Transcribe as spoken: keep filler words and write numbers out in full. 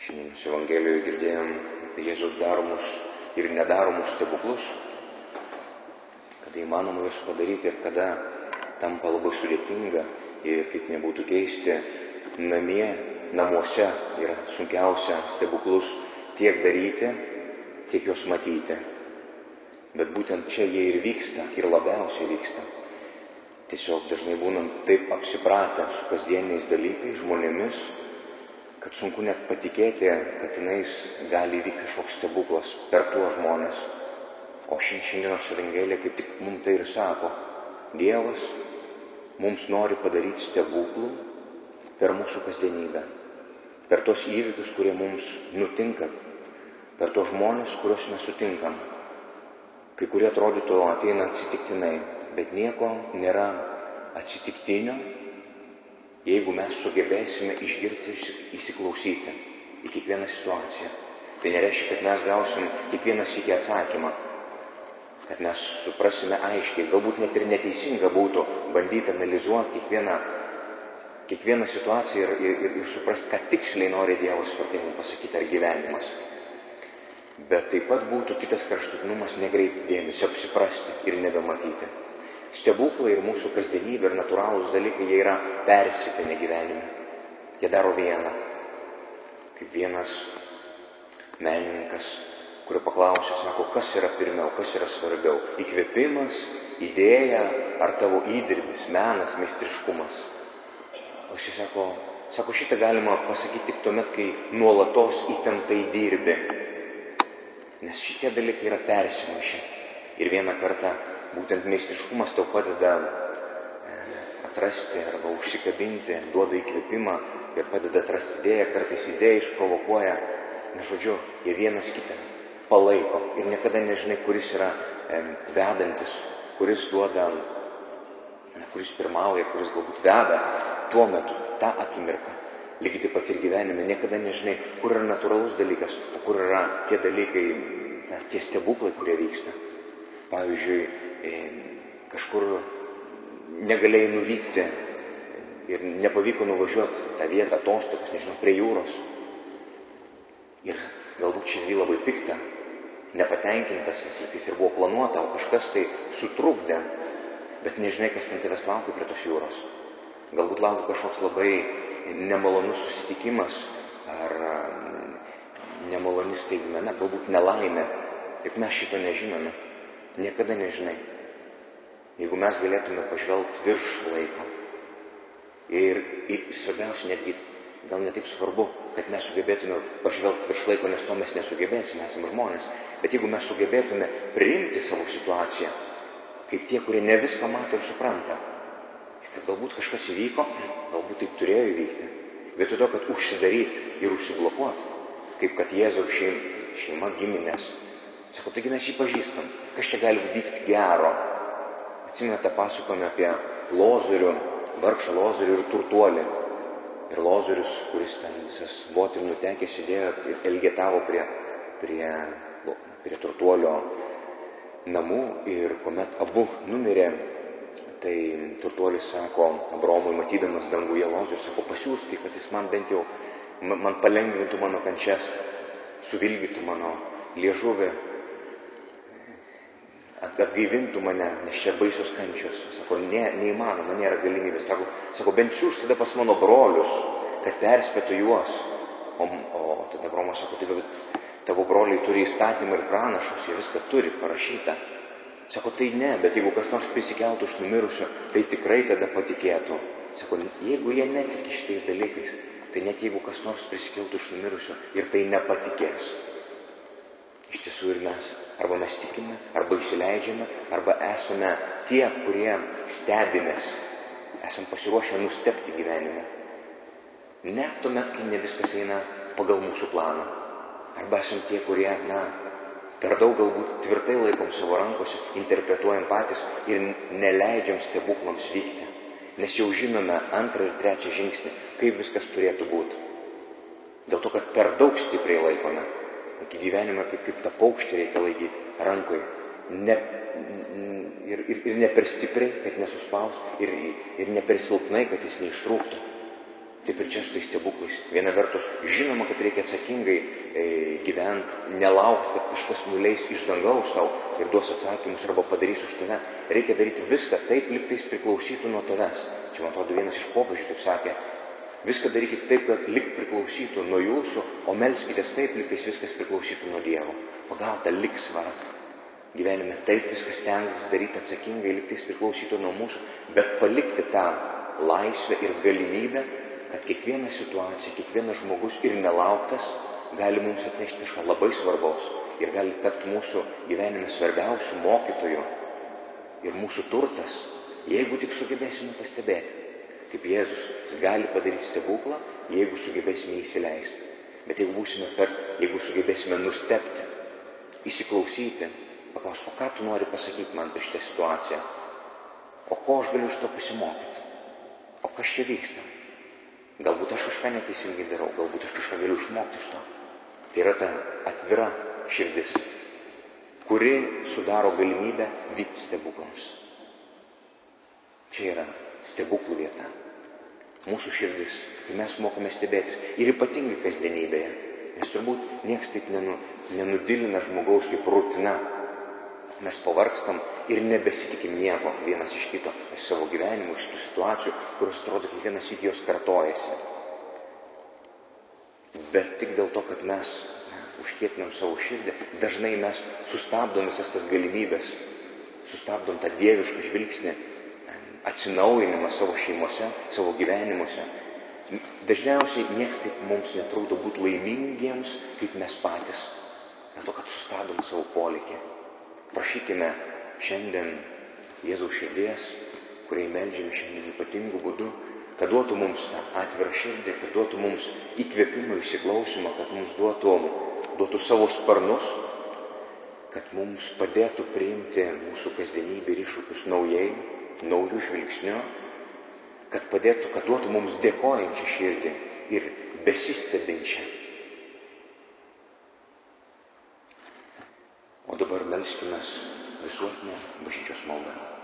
Šiandien su Evangelijoje girdėjom apie Jėzaus daromus ir nedaromus stebuklus, kada įmanoma juos padaryti ir kada tampa labai sudėtinga ir kaip nebūtų keisti, namie, namuose yra sunkiausia stebuklus tiek daryti, tiek juos matyti. Bet būtent čia jie ir vyksta, ir labiausiai vyksta. Tiesiog dažnai būnam taip apsipratę su kasdieniais dalykais, žmonėmis, kad sunku net patikėti, kad tenais gali įvykti kažkoks stebuklas per tuos žmonės. O šiandienos Evangelija kaip tik mums tai ir sako. Dievas mums nori padaryti stebuklų per mūsų kasdienybę, per tos įvykius, kurie mums nutinka, per tos žmonės, kuriuos mes sutinkam. Kai kurie atrodytų ateina atsitiktinai, bet nieko nėra atsitiktinio, jeigu mes sugebėsime išgirti ir įsiklausyti į kiekvieną situaciją. Tai nereiškia, kad mes gausim kiekvieną sykį atsakymą, kad mes suprasime aiškiai, galbūt net ir neteisinga būtų bandyti analizuoti kiekvieną, kiekvieną situaciją ir, ir, ir suprasti, ką tiksliai nori Dievas per tai mums pasakyti ar gyvenimas. Bet taip pat būtų kitas kraštutinumas nekreipti dėmesio, apsiprasti ir nebematyti. Stebuklai ir mūsų kasdienybė ir natūralūs dalykai, jie yra persipynę gyvenime. Jie daro vieną. Kaip vienas menininkas, kurio paklausė, sako, kas yra pirmiau, kas yra svarbiau. Įkvėpimas, idėja ar tavo įdirbis, menas, meistriškumas. O jis sako, sako, šitą galima pasakyti tik tuomet, kai nuolatos įtemptai dirbi. Nes šitie dalykai yra persimaišę. Ir vieną kartą būtent meistriškumas tau padeda atrasti arba užsikabinti, duoda įkvėpimą ir padeda atrasti idėją, kartais idėja išprovokuoja, na žodžiu, jie vienas kitą palaiko ir niekada nežinai, kuris yra e, vedantis, kuris duoda, na, kuris pirmauja, kuris galbūt veda tuo metu, tą akimirką. Lygiai taip pat ir gyvenime niekada nežinai, kur yra natūralus dalykas, o kur yra tie dalykai, na, tie stebuklai, kurie vyksta. Pavyzdžiui, kažkur negalėjai nuvykti ir nepavyko nuvažiuoti tą vietą atostogas, nežinau, prie jūros. Ir galbūt širdį labai pikta, nepatenkintas, nes lygtais ir buvo planuota, o kažkas tai sutrukdė, bet nežinai, kas ten tavęs laukia prie tos jūros. Galbūt laukia kažkoks labai nemalonus susitikimas ar nemaloni staigmena, galbūt nelaimė. Juk mes šito nežinome. Niekada nežinai. Jeigu mes galėtume pažvelgti virš laiko. Ir, ir svarbiausia, netgi gal netaip svarbu, kad mes sugebėtume pažvelgti virš laiko, nes to mes nesugebėsime, esame žmonės. Bet jeigu mes sugebėtume priimti savo situaciją, kaip tie, kurie ne viską mato ir supranta, kad galbūt kažkas įvyko, galbūt taip turėjo įvykti. Vietoj to, kad užsidaryti ir užsiblokuoti, kaip kad Jėzaus šeima, šeima giminės. Sako, taigi mes jį pažįstam. Kas čia gali vykti gero? Atsimenate, pasakojame apie Lozorių, vargšą Lozorių ir turtuolį. Ir Lozorius, kuris ten visas moterį nutekęs sėdėjo ir elgetavo prie, prie, prie turtuolio namų. Ir kuomet abu numirė, tai turtuolis sako Abraomui, matydamas danguje Lozorių, sako, pasiųsk, kad jis man bent jau, man palengvintų mano kančias, suvilgytų mano liežuvį, atgaivintų mane, nes čia baisios kančios. Sako, ne, neįmanoma, nėra galimybės. Sako, sako bent siūs tada pas mano brolius, kad perspėtų juos. O, o tada Abraomas sako, tai bet tavo broliai turi įstatymą ir pranašus, jie viską turi parašyta. Sako, tai ne, bet jeigu kas nors prisikeltų iš numirusių, tai tikrai tada patikėtų. Sako, jeigu jie netiki šitais dalykais, tai net jeigu kas nors prisikeltų iš numirusių ir tai nepatikės. Iš tiesų ir mes, arba mes tikime, arba įsileidžiame, arba esame tie, kurie stebimės, esam pasiruošę nustebti gyvenime. Net tuomet, kai ne viskas eina pagal mūsų planą. Arba esam tie, kurie, na, per daug galbūt tvirtai laikom savo rankose, interpretuojam patys ir neleidžiam stebuklams vykti. Nes jau žinome antrą ir trečią žingsnį, kaip viskas turėtų būti. Dėl to, kad per daug stipriai laikome. Iki gyvenimą kaip, kaip tą paukštį reikia laikyti rankoje. Ne, ir, ir, ir ne per stipriai, kad nesuspaus, ir, ir ne per silpnai, kad jis neištrūktų. Taip ir čia su tais stebuklais. Viena vertus, žinoma, kad reikia atsakingai e, gyventi, nelaukti, kad kažkas nuleis iš dangaus tau ir duos atsakymus arba padarys už tave. Reikia daryti viską taip, lyg tais priklausytų nuo tavęs. Čia, man atrodo, vienas iš popiežių taip sakė, viską darykit taip, kad lyg priklausytų nuo jūsų, o melskitės taip, lyg tais viskas priklausytų nuo Dievo. Pagaut tą lygsvarą. Gyvenime taip viskas stengtis daryti atsakingai, lyg tais priklausytų nuo mūsų, bet palikti tą laisvę ir galimybę, kad kiekviena situacija, kiekvienas žmogus ir nelauktas gali mums atnešti kažką labai svarbaus ir gali tapti mūsų gyvenime svarbiausių mokytojų ir mūsų turtas, jeigu tik sugebėsime pastebėti, kaip Jėzus, jis gali padaryti stebuklą, jeigu sugebėsime įsileisti. Bet jeigu būsime per, jeigu sugebėsime nustebti, įsiklausyti, paklausti, o ką tu nori pasakyti man apie šitą situaciją, o ko aš galiu iš to pasimokyti, o kas čia vyksta. Galbūt aš kažką neteisingai darau, galbūt aš kažką galiu išmokti iš to. Tai yra ta atvira širdis, kuri sudaro galimybę vykti stebuklams. Čia yra stebuklų vieta. Mūsų širdis, kai mes mokame stebėtis ir ypatingai kasdienybėje, nes turbūt nieks taip nenu, nenudilina žmogaus kaip rutina. Mes pavargstam ir nebesitikim nieko vienas iš kito, iš savo gyvenimų, iš tų situacijų, kurios atrodo kiekvienas iki jos kartojasi. Bet tik dėl to, kad mes na, užkietinam savo širdį, dažnai mes sustabdom visas tas galimybės, sustabdom tą dievišką žvilgsnį, atsinaujinimą savo šeimose, savo gyvenimuose. Dažniausiai nieks taip mums netrukdo būti laimingiems, kaip mes patys, dėl to, kad sustabdom savo polėkį. Prašykime šiandien Jėzaus širdies, kuriai meldžiame šiandien ypatingų būdų, kad duotų mums tą atvirą širdį, kad duotų mums įkvėpimą, įsiklausimą, kad mums duotų, duotų savo sparnus, kad mums padėtų priimti mūsų kasdienybę ir iššūkius naujai, naujų žvilgsnių, kad padėtų, kad duotų mums dėkojančią širdį ir besistebinčią. O dabar melskimės visuotinę bažnyčios maldą.